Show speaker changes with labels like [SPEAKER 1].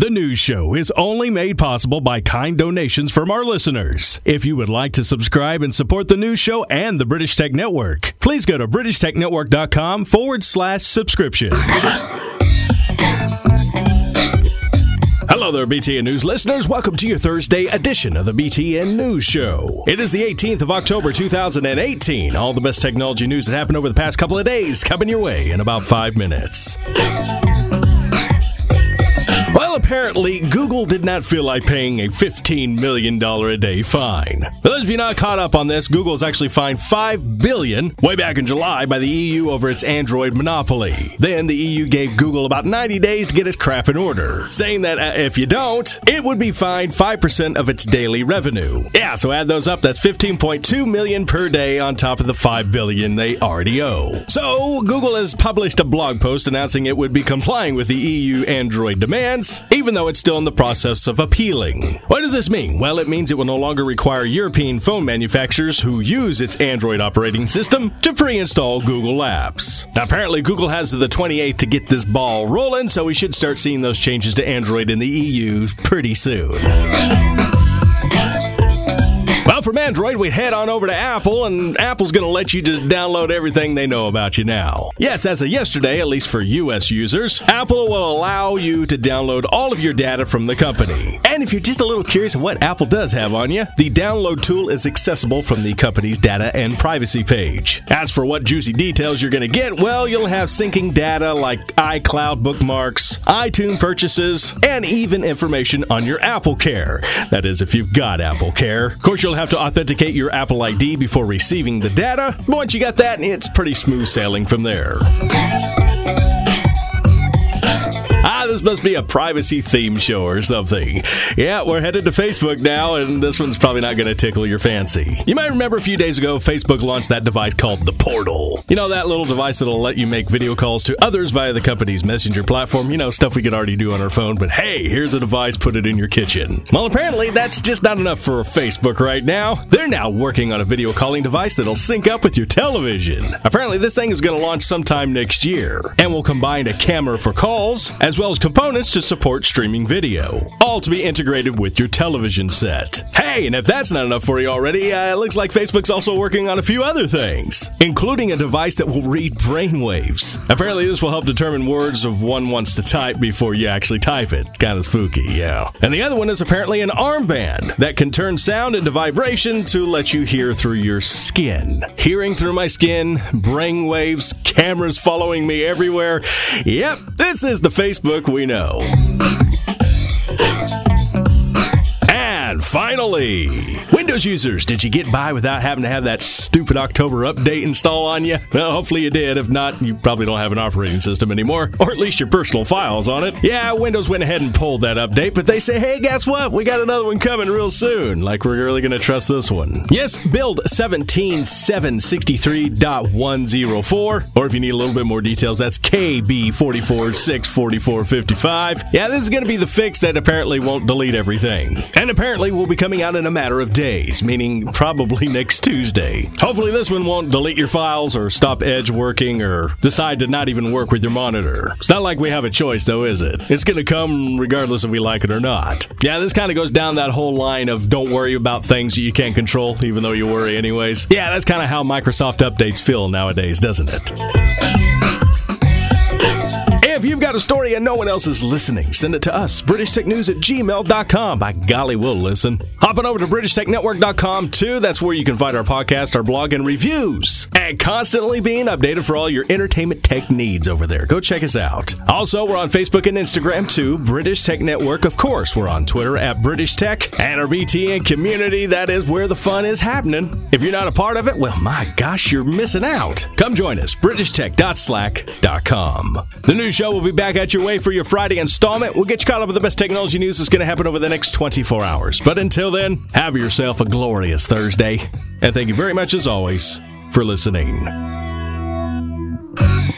[SPEAKER 1] The news show is only made possible by kind donations from our listeners. If you would like to subscribe and support the news show and the British Tech Network, please go to BritishTechNetwork.com/subscriptions. Hello there, BTN News listeners. Welcome to your Thursday edition of the BTN News Show. It is the 18th of October, 2018. All the best technology news that happened over the past couple of days coming your way in about 5 minutes. Well, apparently, Google did not feel like paying a $15 million a day fine. For those of you not caught up on this, Google has actually fined $5 billion way back in July by the EU over its Android monopoly. Then the EU gave Google about 90 days to get its crap in order, saying that if you don't, it would be fined 5% of its daily revenue. Yeah, so add those up, that's $15.2 million per day on top of the $5 billion they already owe. So, Google has published a blog post announcing it would be complying with the EU Android demands, even though it's still in the process of appealing. What does this mean? Well, it means it will no longer require European phone manufacturers who use its Android operating system to pre-install Google apps. Now, apparently, Google has the 28th to get this ball rolling, so we should start seeing those changes to Android in the EU pretty soon. Well, from Android, we head on over to Apple, and Apple's going to let you just download everything they know about you now. Yes, as of yesterday, at least for U.S. users, Apple will allow you to download all of your data from the company. And if you're just a little curious of what Apple does have on you, the download tool is accessible from the company's data and privacy page. As for what juicy details you're going to get, well, you'll have syncing data like iCloud bookmarks, iTunes purchases, and even information on your Apple Care. That is, if you've got Apple Care. Of course, you'll have to authenticate your Apple ID before receiving the data. But once you got that, it's pretty smooth sailing from there. This must be a privacy theme show or something. Yeah, we're headed to Facebook now, and this one's probably not going to tickle your fancy. You might remember a few days ago, Facebook launched that device called the Portal. You know, that little device that'll let you make video calls to others via the company's messenger platform. You know, stuff we could already do on our phone, but hey, here's a device, put it in your kitchen. Well, apparently, that's just not enough for Facebook right now. They're now working on a video calling device that'll sync up with your television. Apparently, this thing is going to launch sometime next year, and will combine a camera for calls, as well as components to support streaming video, all to be integrated with your television set. Hey, and if that's not enough for you already, it looks like Facebook's also working on a few other things, including a device that will read brainwaves. Apparently, this will help determine words of one wants to type before you actually type it. Kind of spooky, yeah. And the other one is apparently an armband that can turn sound into vibration to let you hear through your skin. Hearing through my skin, brainwaves, cameras following me everywhere. Yep, this is the Facebook we know. And finally, Windows users, did you get by without having to have that stupid October update install on you? Well, hopefully you did. If not, you probably don't have an operating system anymore, or at least your personal files on it. Yeah, Windows went ahead and pulled that update, but they say, hey, guess what? We got another one coming real soon. Like, we're really going to trust this one. Yes, build 17.763.104, or if you need a little bit more details, that's KB4464455. Yeah, this is going to be the fix that apparently won't delete everything. And apparently will be coming out in a matter of days, meaning probably next Tuesday. Hopefully this one won't delete your files or stop Edge working or decide to not even work with your monitor. It's not like we have a choice though, is it? It's going to come regardless if we like it or not. Yeah, this kind of goes down that whole line of don't worry about things that you can't control, even though you worry anyways. Yeah, that's kind of how Microsoft updates feel nowadays, doesn't it? If you've got a story and no one else is listening, send it to us, BritishTechNews@gmail.com. By golly, we'll listen. Hop on over to BritishTechNetwork.com, too. That's where you can find our podcast, our blog, and reviews. And constantly being updated for all your entertainment tech needs over there. Go check us out. Also, we're on Facebook and Instagram, too, British Tech Network. Of course, we're on Twitter at British Tech. And our BTN community, that is where the fun is happening. If you're not a part of it, well, my gosh, you're missing out. Come join us, BritishTech.slack.com. The new show will be back at your way for your Friday installment. We'll get you caught up with the best technology news that's going to happen over the next 24 hours. But until then, have yourself a glorious Thursday. And thank you very much, as always, for listening.